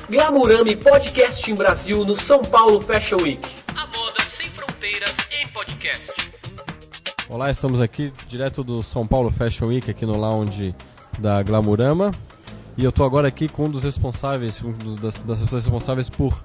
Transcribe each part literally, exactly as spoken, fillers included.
Glamurama e Podcast em Brasil no São Paulo Fashion Week. A moda sem fronteiras em podcast. Olá, estamos aqui direto do São Paulo Fashion Week, aqui no lounge da Glamurama. E eu estou agora aqui com um dos responsáveis, um das, das pessoas responsáveis por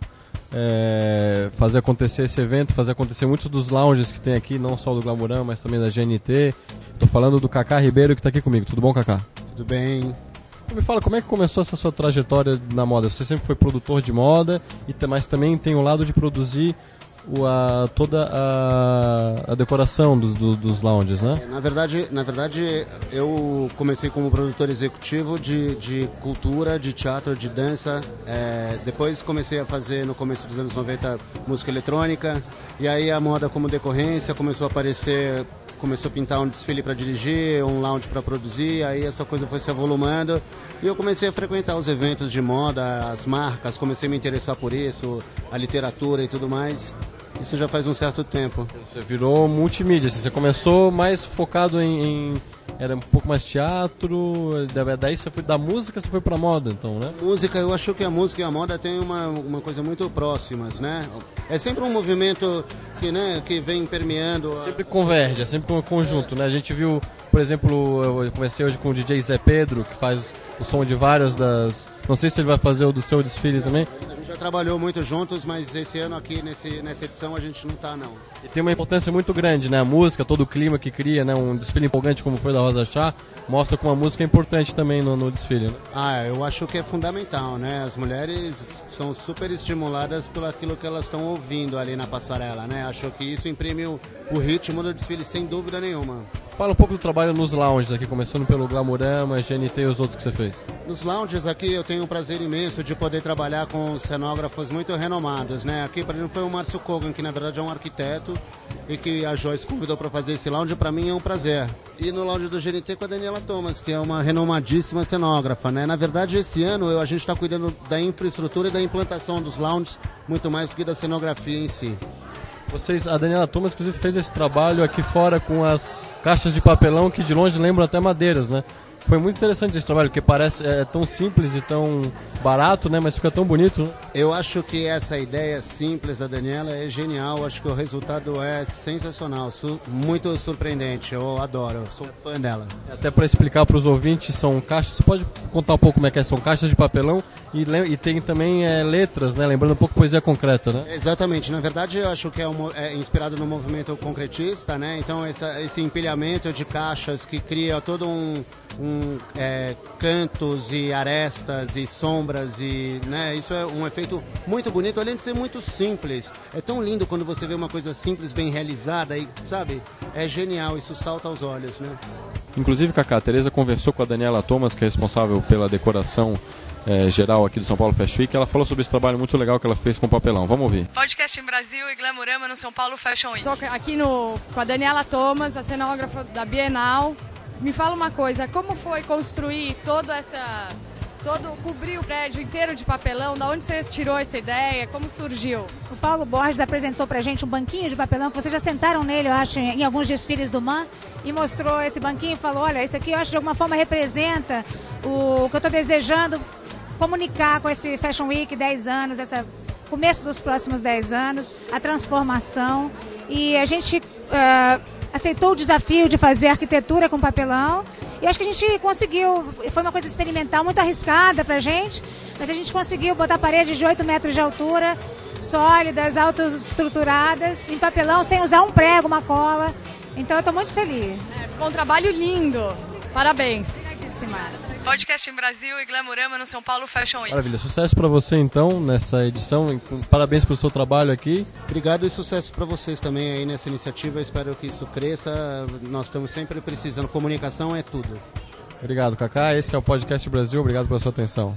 é, fazer acontecer esse evento, fazer acontecer muitos dos lounges que tem aqui, não só do Glamurama, mas também da G N T. Estou falando do Kaká Ribeiro, que está aqui comigo. Tudo bom, Kaká? Tudo bem. Me fala, como é que começou essa sua trajetória na moda? Você sempre foi produtor de moda, mas também tem o lado de produzir o, a, toda a, a decoração dos, do, dos lounges, né? Na verdade, na verdade, eu comecei como produtor executivo de, de cultura, de teatro, de dança. É, depois comecei a fazer, no começo dos anos noventa, música eletrônica. E aí a moda, como decorrência, começou a aparecer... Começou a pintar um desfile para dirigir, um lounge para produzir, aí essa coisa foi se avolumando e eu comecei a frequentar os eventos de moda, as marcas, comecei a me interessar por isso, a literatura e tudo mais. Isso já faz um certo tempo. Você virou multimídia, você começou mais focado em, em... Era um pouco mais teatro, daí você foi da música, você foi pra moda, então, né? Música, eu acho que a música e a moda têm uma, uma coisa muito próximas, né? É sempre um movimento que, né, que vem permeando... A... Sempre converge, é sempre um conjunto, né? A gente viu, por exemplo, eu comecei hoje com o D J Zé Pedro, que faz o som de várias das... Não sei se ele vai fazer o do seu desfile também. A gente já trabalhou muito juntos, mas esse ano aqui, nesse, nessa edição, a gente não tá, não. E tem uma importância muito grande, né? A música, todo o clima que cria, né? Um desfile empolgante como foi da Rosa Chá, mostra como a música é importante também no, no desfile, né? Ah, eu acho que é fundamental, né? As mulheres são super estimuladas pelo aquilo que elas estão ouvindo ali na passarela, né? Acho que isso imprime o, o ritmo do desfile, sem dúvida nenhuma. Fala um pouco do trabalho nos lounges aqui, começando pelo Glamurama, G N T e os outros que você fez. Nos lounges aqui eu tenho um prazer imenso de poder trabalhar com cenógrafos muito renomados, né? Aqui para mim foi o Márcio Kogan, que na verdade é um arquiteto e que a Joyce convidou para fazer esse lounge, para mim é um prazer. E no lounge do G N T com a Daniela Thomas, que é uma renomadíssima cenógrafa, né? Na verdade esse ano eu, a gente está cuidando da infraestrutura e da implantação dos lounges muito mais do que da cenografia em si. Vocês, a Daniela Thomas inclusive fez esse trabalho aqui fora com as caixas de papelão que de longe lembram até madeiras, né? Foi muito interessante esse trabalho, porque parece é, tão simples e tão barato, né? Mas fica tão bonito, né? Eu acho que essa ideia simples da Daniela é genial, acho que o resultado é sensacional, su- muito surpreendente, eu adoro, eu sou fã dela. Até para explicar para os ouvintes, são caixas, você pode contar um pouco como é que é? São caixas de papelão e, e tem também é, letras, né? Lembrando um pouco poesia concreta, né? Exatamente, na verdade eu acho que é, um, é inspirado no movimento concretista, né? Então essa, esse empilhamento de caixas que cria todo um... Um, é, cantos e arestas e sombras e, né, isso é um efeito muito bonito, além de ser muito simples. É tão lindo quando você vê uma coisa simples, bem realizada e, sabe, é genial, isso salta aos olhos, né? Inclusive, Kaká, a Tereza conversou com a Daniela Thomas, que é responsável pela decoração é, geral aqui do São Paulo Fashion Week. Ela falou sobre esse trabalho muito legal que ela fez com o papelão. Vamos ouvir. Podcast em Brasil e Glamurama no São Paulo Fashion Week. Estou aqui no, com a Daniela Thomas, a cenógrafa da Bienal. Me fala uma coisa, como foi construir toda essa... Todo, cobrir o prédio inteiro de papelão? Da onde você tirou essa ideia? Como surgiu? O Paulo Borges apresentou pra gente um banquinho de papelão, que vocês já sentaram nele, eu acho, em alguns desfiles do M A M, e mostrou esse banquinho e falou, olha, isso aqui eu acho que de alguma forma representa o que eu estou desejando comunicar com esse Fashion Week dez anos, esse começo dos próximos dez anos, a transformação. E a gente uh, aceitou o desafio de fazer arquitetura com papelão. E acho que a gente conseguiu, foi uma coisa experimental, muito arriscada pra gente, mas a gente conseguiu botar paredes de oito metros de altura, sólidas, autoestruturadas, em papelão, sem usar um prego, uma cola. Então eu tô muito feliz. É, ficou um trabalho lindo. Parabéns. Obrigadíssima. Podcast em Brasil e Glamurama no São Paulo Fashion Week. Maravilha, sucesso para você então nessa edição, parabéns pelo seu trabalho aqui. Obrigado e sucesso para vocês também aí nessa iniciativa, espero que isso cresça, nós estamos sempre precisando, comunicação é tudo. Obrigado, Kaká, esse é o Podcast Brasil, obrigado pela sua atenção.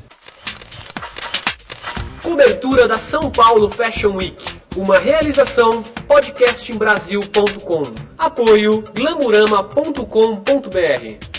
Cobertura da São Paulo Fashion Week, uma realização podcast em brasil ponto com, apoio glamurama ponto com ponto br.